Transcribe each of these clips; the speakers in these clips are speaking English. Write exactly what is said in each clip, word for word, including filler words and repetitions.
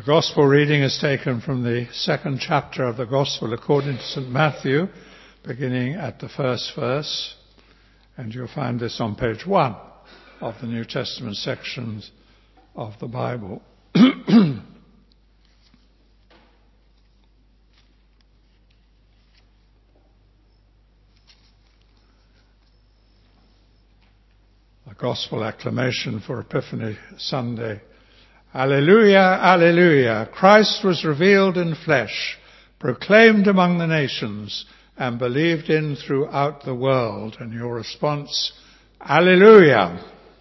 Gospel reading is taken from the second chapter of the Gospel according to Saint Matthew, beginning at the first verse, and you'll find this on page one of the New Testament sections of the Bible. The Gospel acclamation for Epiphany Sunday. Alleluia, alleluia. Christ was revealed in flesh, proclaimed among the nations, and believed in throughout the world. And your response, alleluia.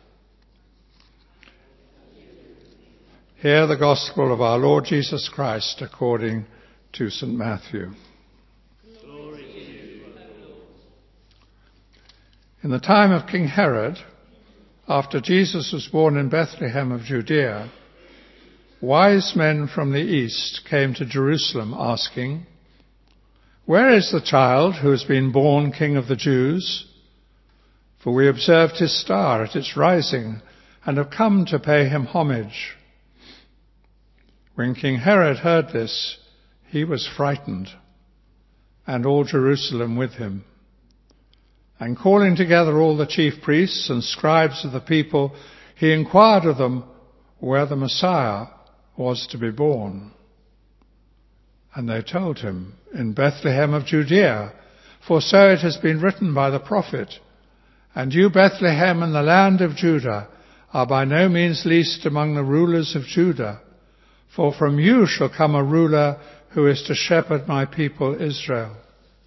Hear the gospel of our Lord Jesus Christ according to Saint Matthew. Glory to you, Lord. In the time of King Herod, after Jesus was born in Bethlehem of Judea, wise men from the east came to Jerusalem asking, "Where is the child who has been born King of the Jews? For we observed his star at its rising and have come to pay him homage." When King Herod heard this, he was frightened, and all Jerusalem with him. And calling together all the chief priests and scribes of the people, he inquired of them where the Messiah was to be born. And they told him, "In Bethlehem of Judea, for so it has been written by the prophet, and you, Bethlehem, in the land of Judah, are by no means least among the rulers of Judah, for from you shall come a ruler who is to shepherd my people Israel."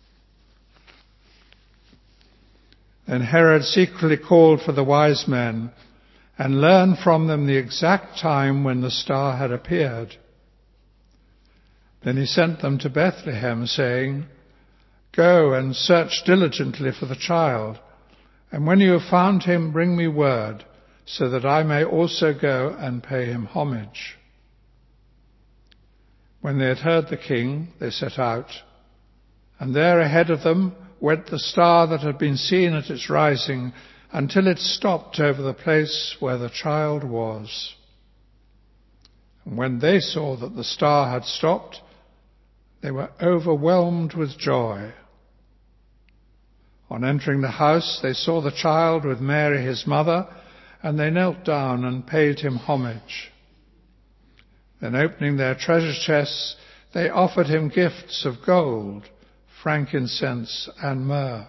Then Herod secretly called for the wise men and learned from them the exact time when the star had appeared. Then he sent them to Bethlehem, saying, "Go and search diligently for the child, and when you have found him, bring me word, so that I may also go and pay him homage." When they had heard the king, they set out, and there ahead of them went the star that had been seen at its rising, until it stopped over the place where the child was. And when they saw that the star had stopped, they were overwhelmed with joy. On entering the house, they saw the child with Mary his mother, and they knelt down and paid him homage. Then opening their treasure chests, they offered him gifts of gold, frankincense, and myrrh.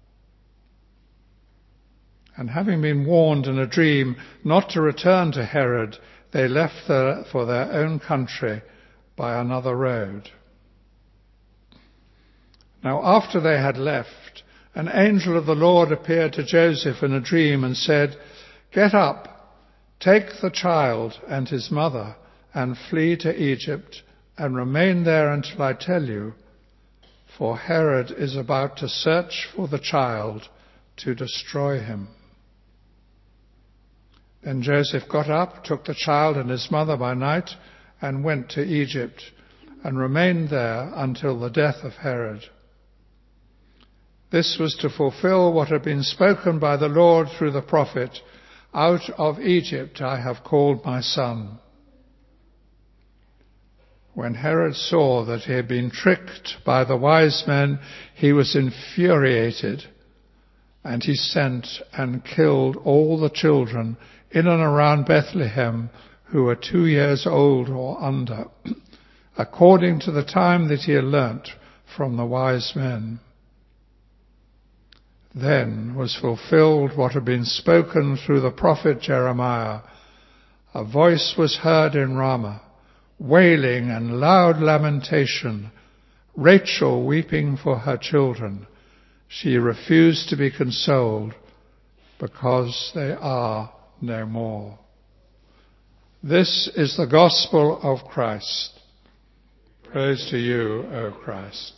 And having been warned in a dream not to return to Herod, they left there for their own country by another road. Now after they had left, an angel of the Lord appeared to Joseph in a dream and said, "Get up, take the child and his mother, and flee to Egypt, and remain there until I tell you, for Herod is about to search for the child to destroy him." Then Joseph got up, took the child and his mother by night, and went to Egypt, and remained there until the death of Herod. This was to fulfill what had been spoken by the Lord through the prophet, "Out of Egypt I have called my son." When Herod saw that he had been tricked by the wise men, he was infuriated, and he sent and killed all the children in and around Bethlehem who were two years old or under, according to the time that he had learnt from the wise men. Then was fulfilled what had been spoken through the prophet Jeremiah. A voice was heard in Ramah, wailing and loud lamentation, Rachel weeping for her children. She refused to be consoled because they are no more. This is the gospel of Christ. Praise to you, O Christ.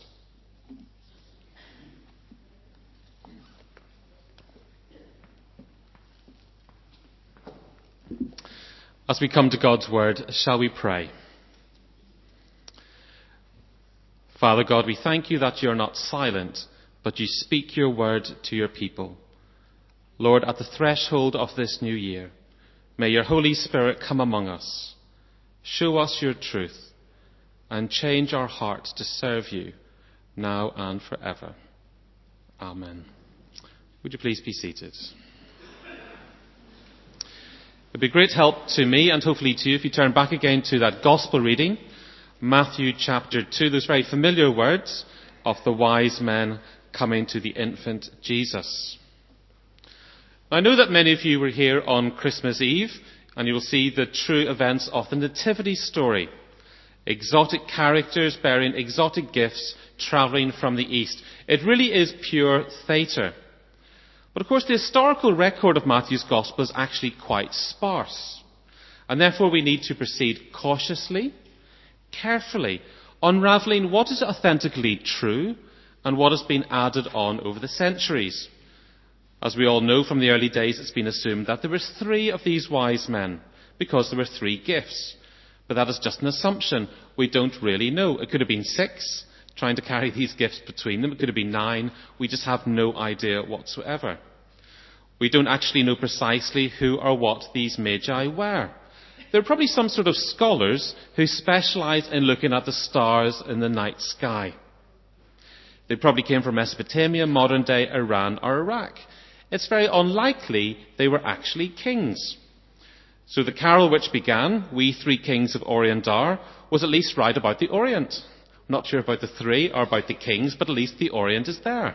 As we come to God's word, shall we pray? Father God, we thank you that you're not silent, but you speak your word to your people. Lord, at the threshold of this new year, may your Holy Spirit come among us. show us your truth, and change our hearts to serve you now and forever. Amen. Would you please be seated? It would be great help to me and hopefully to you if you turn back again to that gospel reading, Matthew chapter two, those very familiar words of the wise men coming to the infant Jesus. I know that many of you were here on Christmas Eve, and you will see the true events of the nativity story. Exotic characters bearing exotic gifts travelling from the east. It really is pure theatre. But of course the historical record of Matthew's Gospel is actually quite sparse. And therefore we need to proceed cautiously, carefully, unravelling what is authentically true and what has been added on over the centuries. As we all know from the early days, it's been assumed that there were three of these wise men because there were three gifts. But that is just an assumption. We don't really know. It could have been six, trying to carry these gifts between them. It could have been nine. We just have no idea whatsoever. We don't actually know precisely who or what these magi were. There are probably some sort of scholars who specialise in looking at the stars in the night sky. They probably came from Mesopotamia, modern-day Iran or Iraq. It's very unlikely they were actually kings. So the carol which began, "We Three Kings of Orient are," was at least right about the Orient. Not sure about the three or about the kings, but at least the Orient is there.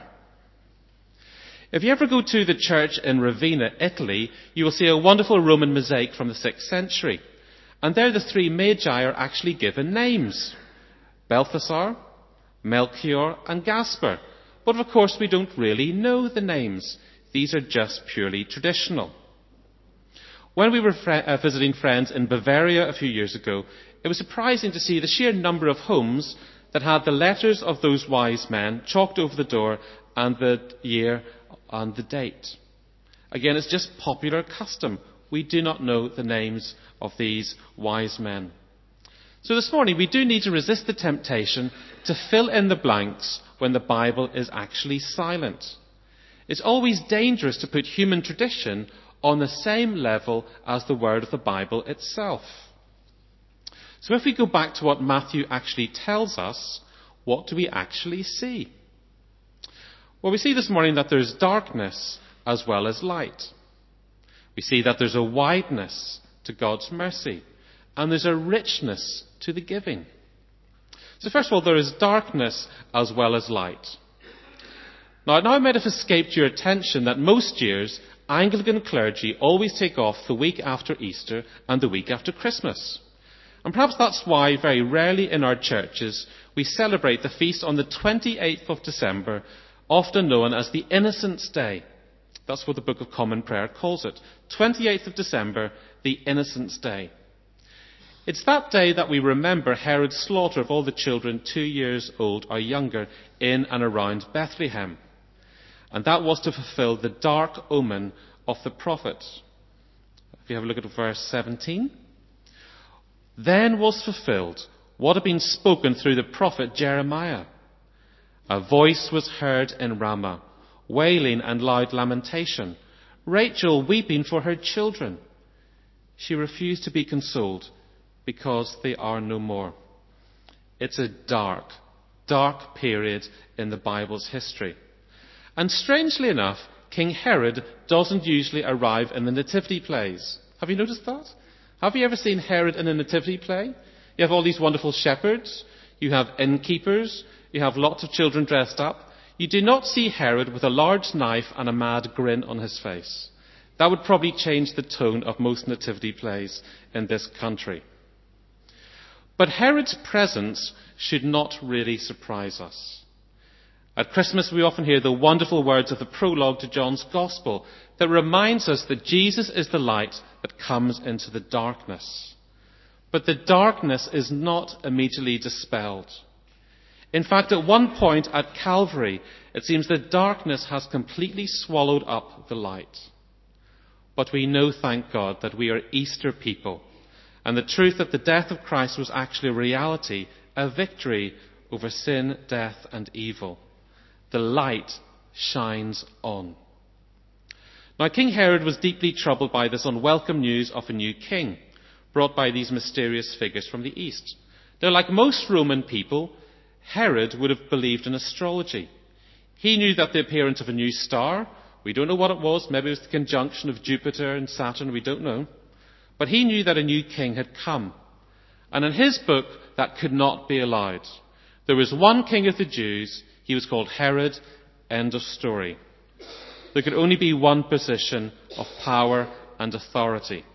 If you ever go to the church in Ravenna, Italy, you will see a wonderful Roman mosaic from the sixth century. And there the three magi are actually given names. Balthasar, Melchior and Gaspar. But of course we don't really know the names. These are just purely traditional. When we were fr- uh, visiting friends in Bavaria a few years ago, it was surprising to see the sheer number of homes that had the letters of those wise men chalked over the door and the year and the date. Again, it's just popular custom. We do not know the names of these wise men. So this morning we do need to resist the temptation to fill in the blanks when the Bible is actually silent. It's always dangerous to put human tradition on the same level as the word of the Bible itself. So if we go back to what Matthew actually tells us, what do we actually see? Well, we see this morning that there's darkness as well as light. We see that there's a wideness to God's mercy, and there's a richness to the giving. So first of all, there is darkness as well as light. Now, it now might have escaped your attention that most years Anglican clergy always take off the week after Easter and the week after Christmas. And perhaps that's why very rarely in our churches we celebrate the feast on the twenty-eighth of December, often known as the Innocents' Day. That's what the Book of Common Prayer calls it. twenty-eighth of December, the Innocents' Day. It's that day that we remember Herod's slaughter of all the children two years old or younger in and around Bethlehem. And that was to fulfill the dark omen of the prophet. If you have a look at verse seventeen. Then was fulfilled what had been spoken through the prophet Jeremiah. A voice was heard in Ramah, wailing and loud lamentation, Rachel weeping for her children. She refused to be consoled because they are no more. It's a dark, dark period in the Bible's history. And strangely enough, King Herod doesn't usually arrive in the nativity plays. Have you noticed that? Have you ever seen Herod in a nativity play? You have all these wonderful shepherds, you have innkeepers, you have lots of children dressed up. You do not see Herod with a large knife and a mad grin on his face. That would probably change the tone of most nativity plays in this country. But Herod's presence should not really surprise us. At Christmas, we often hear the wonderful words of the prologue to John's Gospel that reminds us that Jesus is the light that comes into the darkness. But the darkness is not immediately dispelled. In fact, at one point at Calvary, it seems the darkness has completely swallowed up the light. But we know, thank God, that we are Easter people, and the truth that the death of Christ was actually a reality, a victory over sin, death, and evil. The light shines on. Now, King Herod was deeply troubled by this unwelcome news of a new king. brought by these mysterious figures from the east. Now, like most Roman people, Herod would have believed in astrology. He knew that the appearance of a new star, we don't know what it was, maybe it was the conjunction of Jupiter and Saturn, we don't know. But he knew that a new king had come. And in his book, that could not be allowed. There was one king of the Jews, he was called Herod, end of story. There could only be one position of power and authority.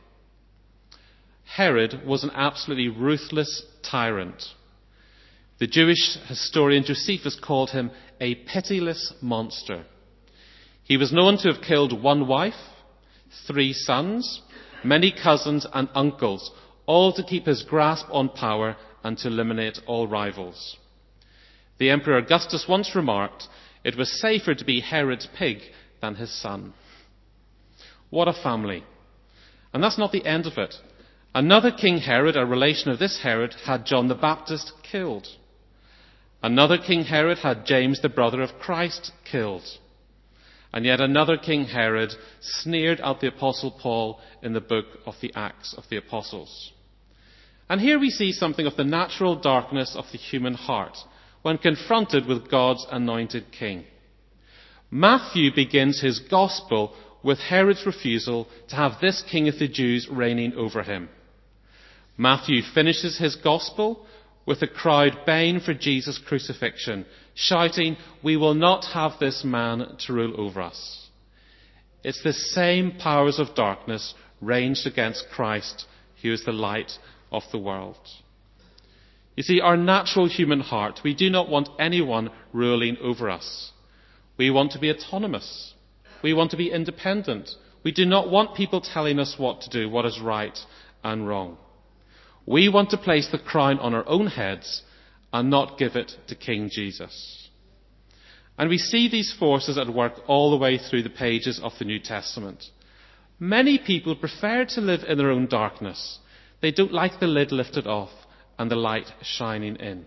Herod was an absolutely ruthless tyrant. The Jewish historian Josephus called him a pitiless monster. He was known to have killed one wife, three sons, many cousins and uncles, all to keep his grasp on power and to eliminate all rivals. The Emperor Augustus once remarked, it was safer to be Herod's pig than his son. What a family. And that's not the end of it. Another King Herod, a relation of this Herod, had John the Baptist killed. Another King Herod had James, the brother of Christ, killed. And yet another King Herod sneered at the Apostle Paul in the book of the Acts of the Apostles. And here we see something of the natural darkness of the human heart when confronted with God's anointed king. Matthew begins his gospel with Herod's refusal to have this king of the Jews reigning over him. Matthew finishes his gospel with the crowd baying for Jesus' crucifixion, shouting, we will not have this man to rule over us. It's the same powers of darkness ranged against Christ, who is the light of the world. You see, our natural human heart, we do not want anyone ruling over us. We want to be autonomous. We want to be independent. We do not want people telling us what to do, what is right and wrong. We want to place the crown on our own heads and not give it to King Jesus. And we see these forces at work all the way through the pages of the New Testament. Many people prefer to live in their own darkness. They don't like the lid lifted off and the light shining in.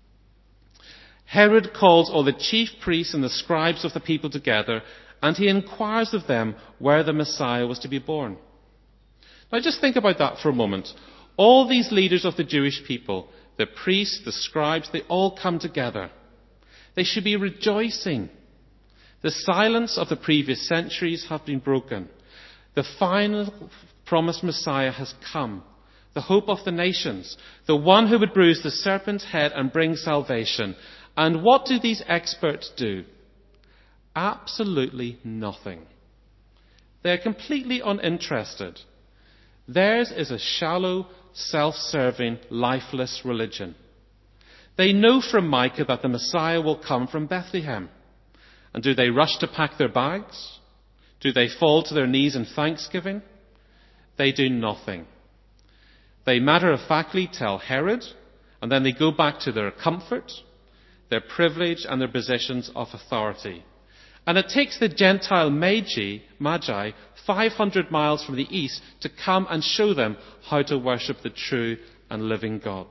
Herod calls all the chief priests and the scribes of the people together, and he inquires of them where the Messiah was to be born. Now just think about that for a moment. All these leaders of the Jewish people, the priests, the scribes, they all come together. They should be rejoicing. The silence of the previous centuries have been broken. The final promised Messiah has come. The hope of the nations. The one who would bruise the serpent's head and bring salvation. And what do these experts do? Absolutely nothing. They're completely uninterested. Theirs is a shallow, self-serving, lifeless religion. They know from Micah that the Messiah will come from Bethlehem. And do they rush to pack their bags? Do they fall to their knees in thanksgiving? They do nothing. They matter-of-factly tell Herod, and then they go back to their comfort, their privilege, and their positions of authority. And it takes the Gentile Magi, Magi five hundred miles from the east to come and show them how to worship the true and living God.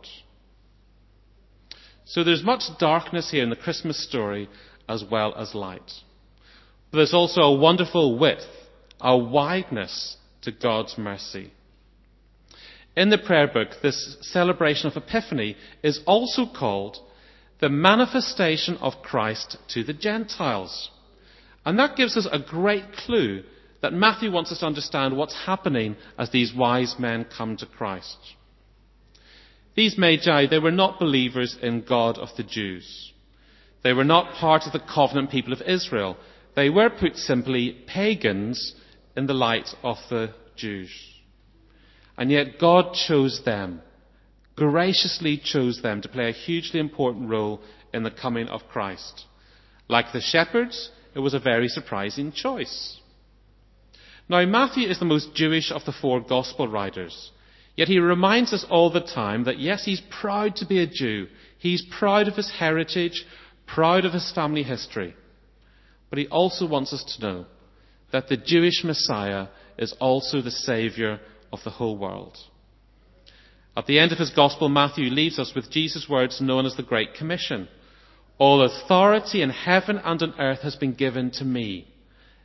So there's much darkness here in the Christmas story as well as light. But there's also a wonderful width, a wideness to God's mercy. In the prayer book, this celebration of Epiphany is also called the manifestation of Christ to the Gentiles. And that gives us a great clue that Matthew wants us to understand what's happening as these wise men come to Christ. These Magi, they were not believers in God of the Jews. They were not part of the covenant people of Israel. They were, put simply, pagans in the light of the Jews. And yet God chose them, graciously chose them to play a hugely important role in the coming of Christ. Like the shepherds, it was a very surprising choice. Now, Matthew is the most Jewish of the four gospel writers. Yet he reminds us all the time that yes, he's proud to be a Jew. He's proud of his heritage, proud of his family history. But he also wants us to know that the Jewish Messiah is also the Saviour of the whole world. At the end of his gospel, Matthew leaves us with Jesus' words known as the Great Commission. All authority in heaven and on earth has been given to me.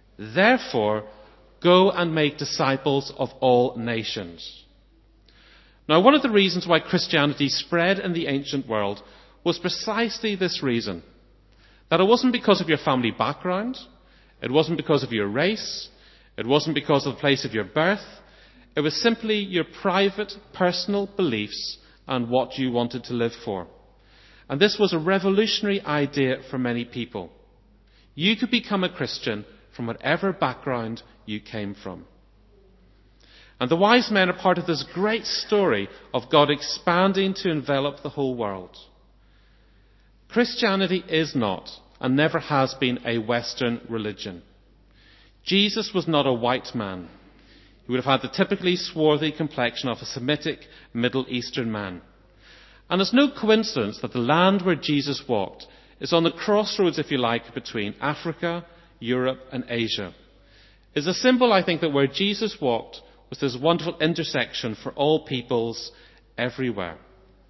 Therefore, go and make disciples of all nations. Now, one of the reasons why Christianity spread in the ancient world was precisely this reason. That it wasn't because of your family background, it wasn't because of your race, it wasn't because of the place of your birth, it was simply your private, personal beliefs and what you wanted to live for. And this was a revolutionary idea for many people. You could become a Christian from whatever background you came from. And the wise men are part of this great story of God expanding to envelop the whole world. Christianity is not, and never has been, a Western religion. Jesus was not a white man. He would have had the typically swarthy complexion of a Semitic Middle Eastern man. And it's no coincidence that the land where Jesus walked is on the crossroads, if you like, between Africa, Europe and Asia. It's a symbol, I think, that where Jesus walked was this wonderful intersection for all peoples everywhere.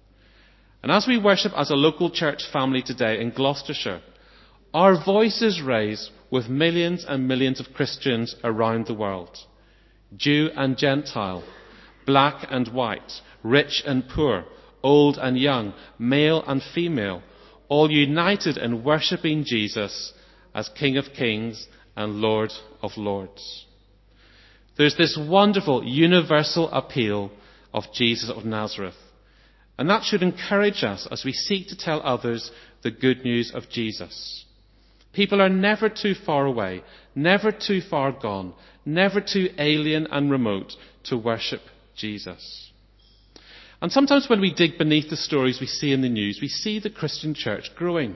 And as we worship as a local church family today in Gloucestershire, our voices raise with millions and millions of Christians around the world. Jew and Gentile, black and white, rich and poor, old and young, male and female, all united in worshipping Jesus as King of Kings and Lord of Lords. There's this wonderful universal appeal of Jesus of Nazareth. And that should encourage us as we seek to tell others the good news of Jesus. People are never too far away, never too far gone, never too alien and remote to worship Jesus. And sometimes when we dig beneath the stories we see in the news, we see the Christian church growing.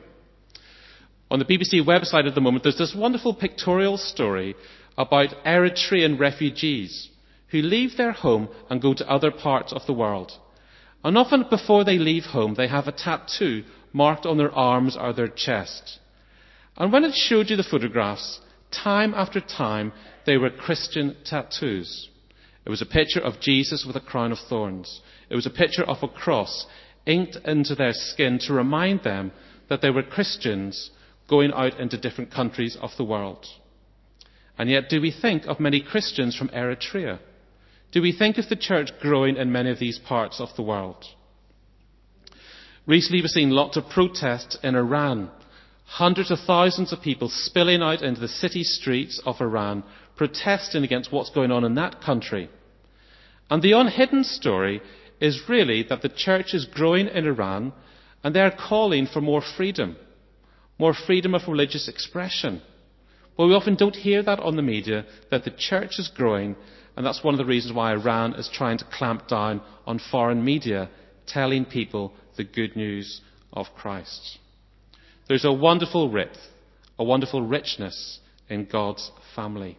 On the B B C website at the moment, there's this wonderful pictorial story about Eritrean refugees who leave their home and go to other parts of the world. And often before they leave home, they have a tattoo marked on their arms or their chest. And when it showed you the photographs, time after time, they were Christian tattoos. It was a picture of Jesus with a crown of thorns. It was a picture of a cross inked into their skin to remind them that they were Christians going out into different countries of the world. And yet, do we think of many Christians from Eritrea? Do we think of the church growing in many of these parts of the world? Recently, we've seen lots of protests in Iran. Hundreds of thousands of people spilling out into the city streets of Iran, protesting against what's going on in that country. And the unhidden story is really that the church is growing in Iran, and they're calling for more freedom, more freedom of religious expression. But we often don't hear that on the media, that the church is growing, and that's one of the reasons why Iran is trying to clamp down on foreign media, telling people the good news of Christ. There's a wonderful width, a wonderful richness in God's family.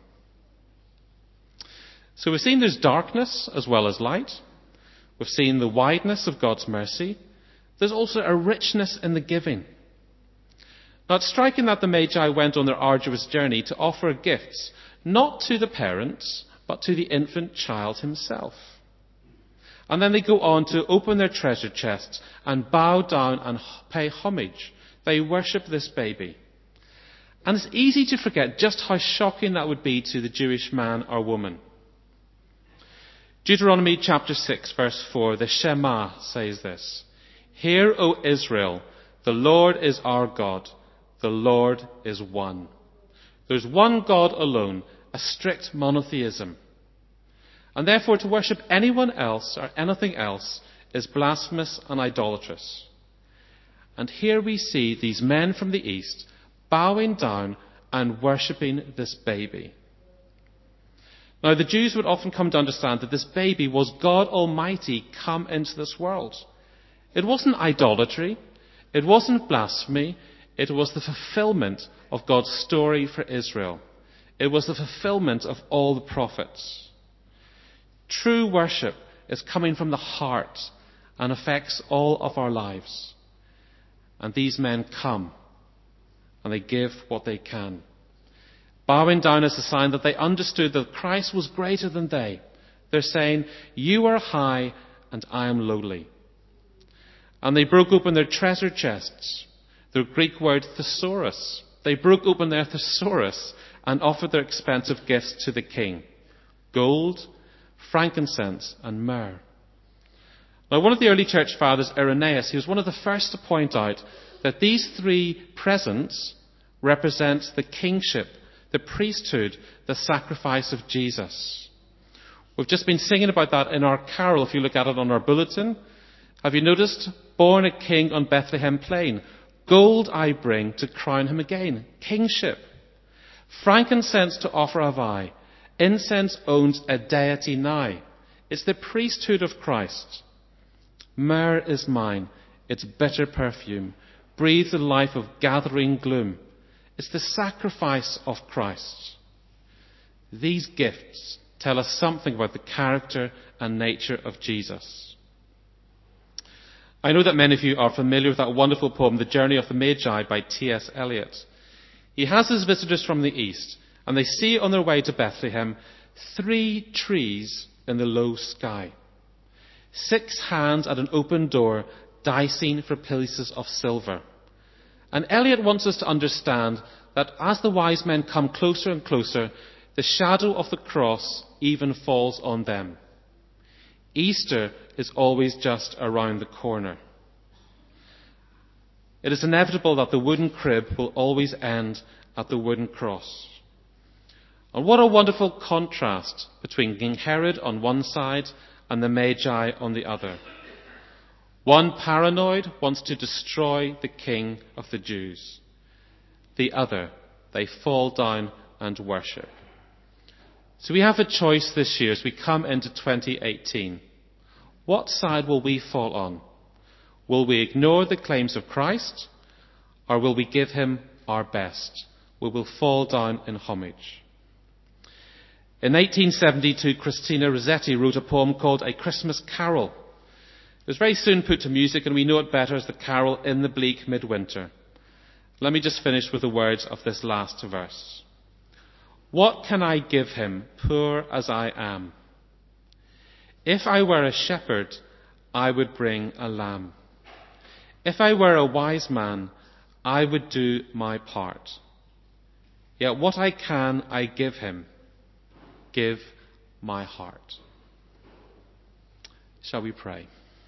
So we've seen there's darkness as well as light. We've seen the wideness of God's mercy. There's also a richness in the giving. Now, it's striking that the Magi went on their arduous journey to offer gifts, not to the parents, but to the infant child himself. And then they go on to open their treasure chests and bow down and pay homage. They worship this baby. And it's easy to forget just how shocking that would be to the Jewish man or woman. Deuteronomy chapter six, verse four, the Shema says this: "Hear, O Israel, the Lord is our God. The Lord is one." There's one God alone, a strict monotheism. And therefore to worship anyone else or anything else is blasphemous and idolatrous. And here we see these men from the east bowing down and worshipping this baby. Now, the Jews would often come to understand that this baby was God Almighty come into this world. It wasn't idolatry. It wasn't blasphemy. It was the fulfillment of God's story for Israel. It was the fulfillment of all the prophets. True worship is coming from the heart and affects all of our lives. And these men come and they give what they can. Bowing down is a sign that they understood that Christ was greater than they. They're saying, "You are high and I am lowly." And they broke open their treasure chests. The Greek word thesaurus. They broke open their thesaurus and offered their expensive gifts to the king. Gold, frankincense and myrrh. Now, one of the early church fathers, Irenaeus, he was one of the first to point out that these three presents represent the kingship, the priesthood, the sacrifice of Jesus. We've just been singing about that in our carol, if you look at it on our bulletin. Have you noticed? Born a king on Bethlehem plain. Gold I bring to crown him again. Kingship. Frankincense to offer have I. Incense owns a deity now. It's the priesthood of Christ. Myrrh is mine, its bitter perfume, breathes the life of gathering gloom. It's the sacrifice of Christ. These gifts tell us something about the character and nature of Jesus. I know that many of you are familiar with that wonderful poem, The Journey of the Magi by T S Eliot. He has his visitors from the east, and they see on their way to Bethlehem three trees in the low sky. Six hands at an open door, dicing for pieces of silver. And Eliot wants us to understand that as the wise men come closer and closer, the shadow of the cross even falls on them. Easter is always just around the corner. It is inevitable that the wooden crib will always end at the wooden cross. And what a wonderful contrast between King Herod on one side and the Magi on the other. One, paranoid, wants to destroy the King of the Jews. The other, they fall down and worship. So we have a choice this year as we come into twenty eighteen. What side will we fall on? Will we ignore the claims of Christ, or will we give him our best? We will fall down in homage. In eighteen seventy-two, Christina Rossetti wrote a poem called A Christmas Carol. It was very soon put to music, and we know it better as the carol In the Bleak Midwinter. Let me just finish with the words of this last verse. What can I give him, poor as I am? If I were a shepherd, I would bring a lamb. If I were a wise man, I would do my part. Yet what I can, I give him. Give my heart. Shall we pray?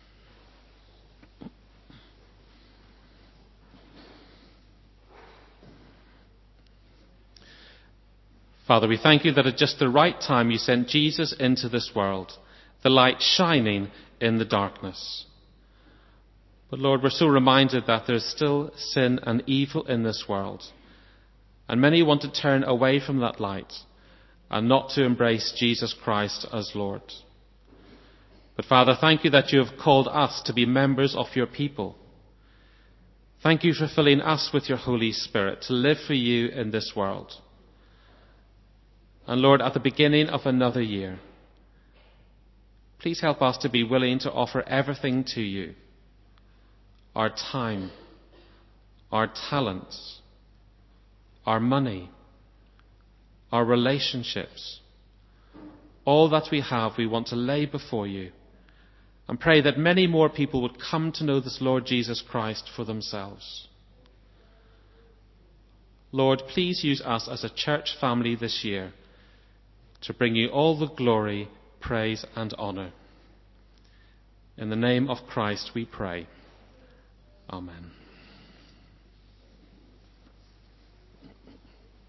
Father, we thank you that at just the right time you sent Jesus into this world, the light shining in the darkness. But Lord, we're so reminded that there's still sin and evil in this world. And many want to turn away from that light and not to embrace Jesus Christ as Lord. But Father, thank you that you have called us to be members of your people. Thank you for filling us with your Holy Spirit to live for you in this world. And Lord, at the beginning of another year, please help us to be willing to offer everything to you. Our time, our talents, our money, our relationships, all that we have, we want to lay before you and pray that many more people would come to know this Lord Jesus Christ for themselves. Lord, please use us as a church family this year to bring you all the glory, praise and honour. In the name of Christ we pray. Amen.